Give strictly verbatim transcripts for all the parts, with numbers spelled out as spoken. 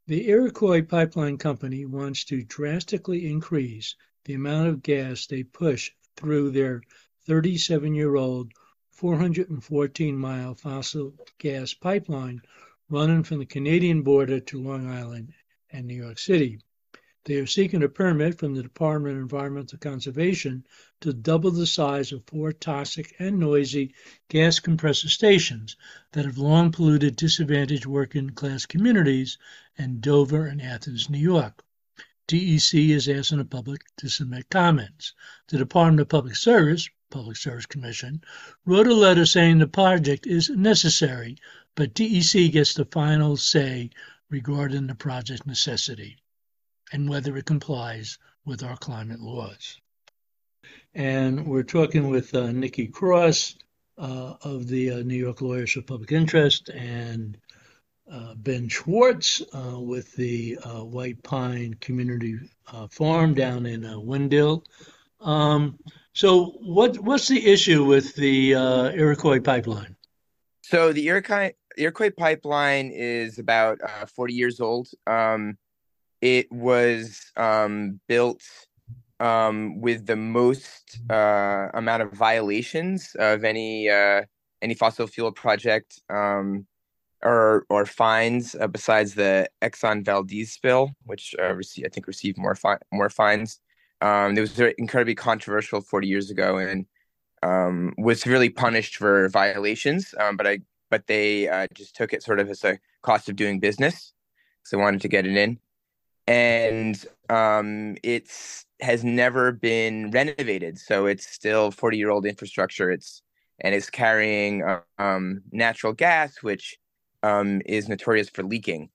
The Iroquois Pipeline Company wants to drastically increase the amount of gas they push through their thirty-seven-year-old four hundred fourteen mile fossil gas pipeline running from the Canadian border to Long Island and New York City. They are seeking a permit from the Department of Environmental Conservation to double the size of four toxic and noisy gas compressor stations that have long polluted disadvantaged working class communities in Dover and Athens, New York. D E C is asking the public to submit comments. The Department of Public Service, Public Service Commission, wrote a letter saying the project is necessary, but D E C gets the final say regarding the project's necessity and whether it complies with our climate laws. And we're talking with uh, Nikki Cross uh, of the uh, New York Lawyers for Public Interest and uh, Ben Schwartz uh, with the uh, White Pine Community uh, Farm down in uh, Wendell. Um, so what what's the issue with the uh, Iroquois pipeline? So the Iroquois, Iroquois pipeline is about uh, forty years old. Um, It was um, built um, with the most uh, amount of violations of any uh, any fossil fuel project um, or or fines uh, besides the Exxon Valdez spill, which uh, received, I think received more fi- more fines. Um, it was very incredibly controversial forty years ago and um, was severely punished for violations. Um, but I but they uh, just took it sort of as a cost of doing business, so they wanted to get it in. And um, it's has never been renovated, so it's still forty year old infrastructure. It's and it's carrying uh, um, natural gas, which um, is notorious for leaking.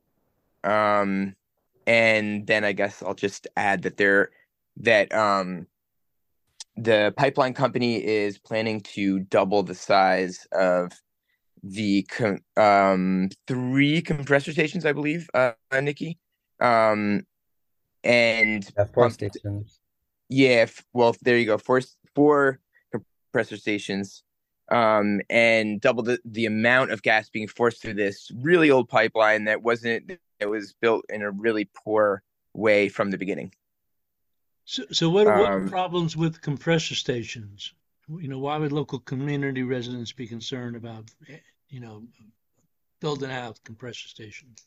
Um, and then I guess I'll just add that there that um, the pipeline company is planning to double the size of the com- um, three compressor stations, I believe, uh, Nikki. Um, and Yeah, four pump, stations. yeah, f- well, there you go. Four, four compressor stations, um, and double the, the amount of gas being forced through this really old pipeline that wasn't, that was built in a really poor way from the beginning. So, so what what are Um, problems with compressor stations? You know, why would local community residents be concerned about, eh, you know, building out compressor stations?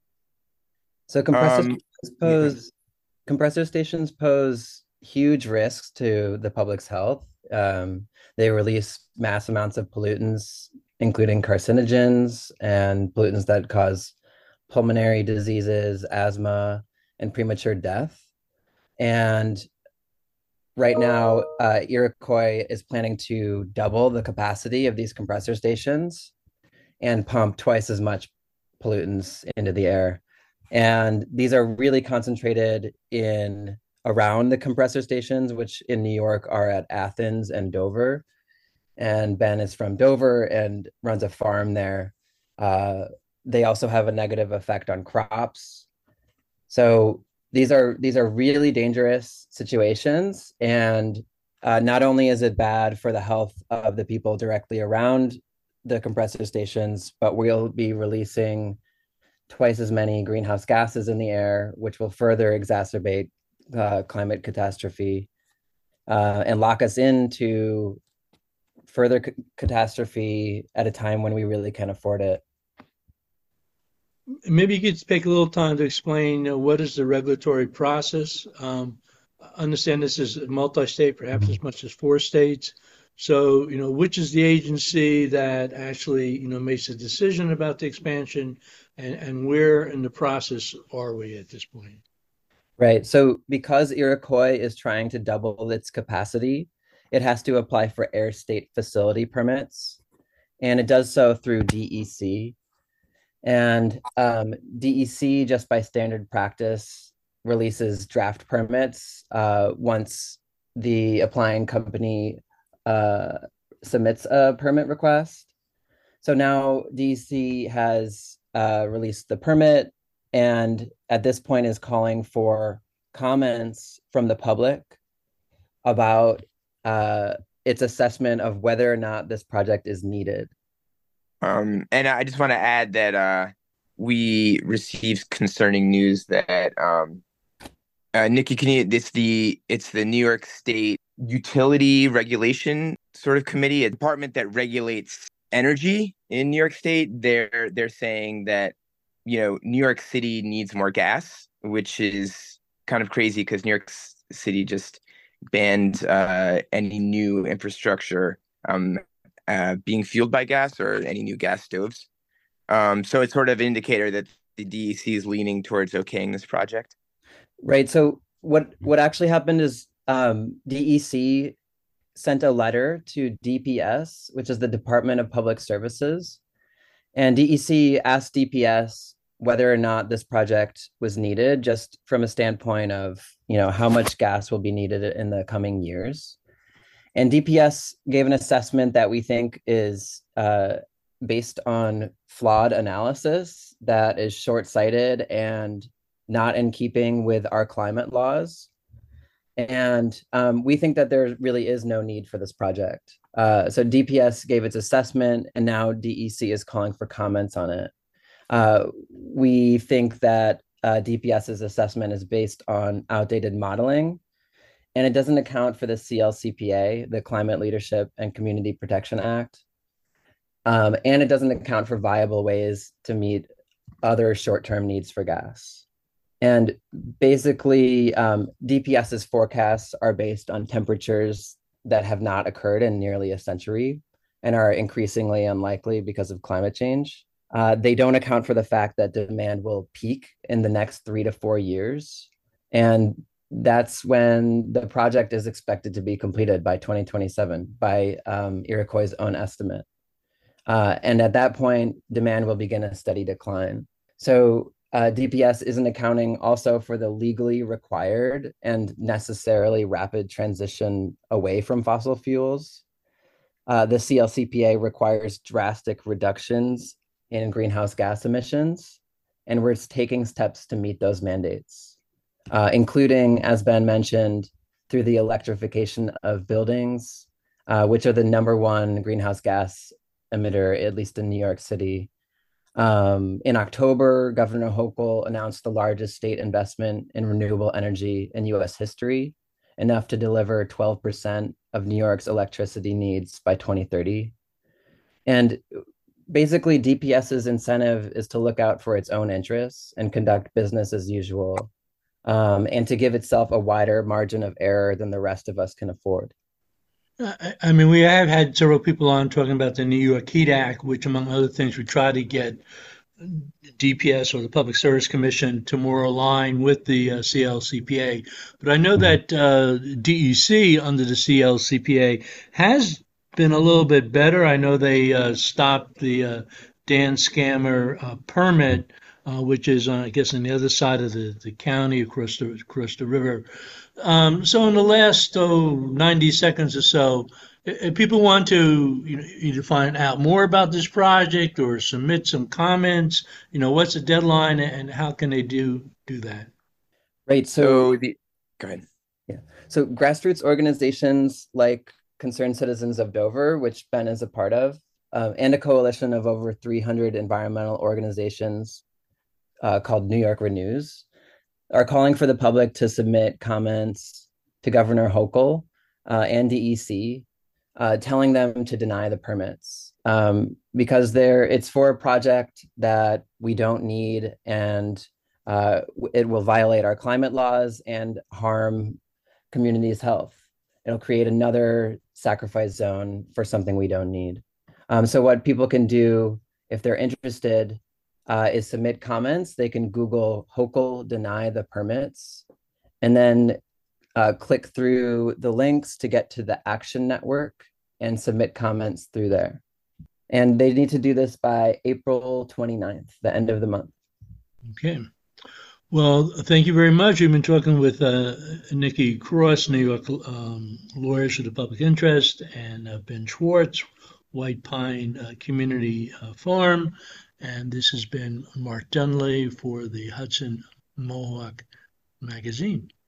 So compressor um, stations yeah, go ahead. pose compressor stations pose huge risks to the public's health. Um, they release mass amounts of pollutants, including carcinogens and pollutants that cause pulmonary diseases, asthma, and premature death. And right now, uh, Iroquois is planning to double the capacity of these compressor stations and pump twice as much pollutants into the air. And these are really concentrated in around the compressor stations, which in New York are at Athens and Dover. And Ben is from Dover and runs a farm there. Uh, they also have a negative effect on crops. So these are these are really dangerous situations, and uh, not only is it bad for the health of the people directly around the compressor stations, but we'll be releasing twice as many greenhouse gases in the air, which will further exacerbate uh, climate catastrophe uh, and lock us into further c- catastrophe at a time when we really can't afford it. Maybe you could take a little time to explain uh, what is the regulatory process. Um, I understand this is multi-state, perhaps as much as four states. So, you know, which is the agency that actually, you know, makes a decision about the expansion, and, and where in the process are we at this point? Right. So because Iroquois is trying to double its capacity, it has to apply for air state facility permits, and it does so through D E C. And um, D E C, just by standard practice, releases draft permits uh, once the applying company uh, submits a permit request. So now D C has uh, released the permit and at this point is calling for comments from the public about uh, its assessment of whether or not this project is needed. Um, and I just want to add that uh, we received concerning news that um, uh, Nikki, can you, it's the it's the New York State Utility Regulation sort of committee, a department that regulates energy in New York State. They're they're saying that, you know, New York City needs more gas, which is kind of crazy because New York City just banned uh, any new infrastructure um, uh, being fueled by gas or any new gas stoves. Um, so it's sort of an indicator that the D E C is leaning towards okaying this project. Right. So what what actually happened is um, D E C sent a letter to D P S, which is the Department of Public Services, and D E C asked D P S whether or not this project was needed, just from a standpoint of, you know, how much gas will be needed in the coming years. And D P S gave an assessment that we think is uh, based on flawed analysis that is short-sighted and not in keeping with our climate laws. And um, we think that there really is no need for this project. Uh, so D P S gave its assessment, and now D E C is calling for comments on it. Uh, we think that uh, DPS's assessment is based on outdated modeling, and it doesn't account for the C L C P A, the Climate Leadership and Community Protection Act. Um, and it doesn't account for viable ways to meet other short-term needs for gas. And basically, um, DPS's forecasts are based on temperatures that have not occurred in nearly a century and are increasingly unlikely because of climate change. Uh, they don't account for the fact that demand will peak in the next three to four years. And that's when the project is expected to be completed by twenty twenty-seven by um, Iroquois' own estimate. Uh, and at that point, demand will begin a steady decline. So uh, D P S isn't accounting also for the legally required and necessarily rapid transition away from fossil fuels. Uh, the C L C P A requires drastic reductions in greenhouse gas emissions, and we're taking steps to meet those mandates, uh, including, as Ben mentioned, through the electrification of buildings, uh, which are the number one greenhouse gas emitter, at least in New York City. Um, in October, Governor Hochul announced the largest state investment in renewable energy in U S history, enough to deliver twelve percent of New York's electricity needs by twenty thirty. And basically, DPS's incentive is to look out for its own interests and conduct business as usual, um, and to give itself a wider margin of error than the rest of us can afford. I I mean, we have had several people on talking about the New York Heat Act, which, among other things, would try to get D P S or the Public Service Commission to more align with the uh, C L C P A. But I know that uh, D E C under the C L C P A has been a little bit better. I know they uh, stopped the uh, Dan Scammer uh, permit, uh, which is, uh, I guess, on the other side of the, the county across the across the river. Um, so in the last oh, ninety seconds or so, if people want to, you know, either find out more about this project or submit some comments, you know, what's the deadline and how can they do do that? Right. So So, the go ahead. yeah. So grassroots organizations like Concerned Citizens of Dover, which Ben is a part of, um, and a coalition of over three hundred environmental organizations uh, called New York Renews, are calling for the public to submit comments to Governor Hochul uh, and D E C, uh, telling them to deny the permits, um, because they're, it's for a project that we don't need, and uh, it will violate our climate laws and harm communities' health. It'll create another sacrifice zone for something we don't need. Um, so what people can do if they're interested uh, is submit comments. They can Google Hochul deny the permits, and then uh, click through the links to get to the Action Network and submit comments through there. And they need to do this by April twenty-ninth, the end of the month. Okay. Well, thank you very much. We've been talking with uh, Nikki Cross, New York um, Lawyers for the Public Interest, and uh, Ben Schwartz, White Pine uh, Community uh, Farm. And this has been Mark Dunley for the Hudson Mohawk Magazine.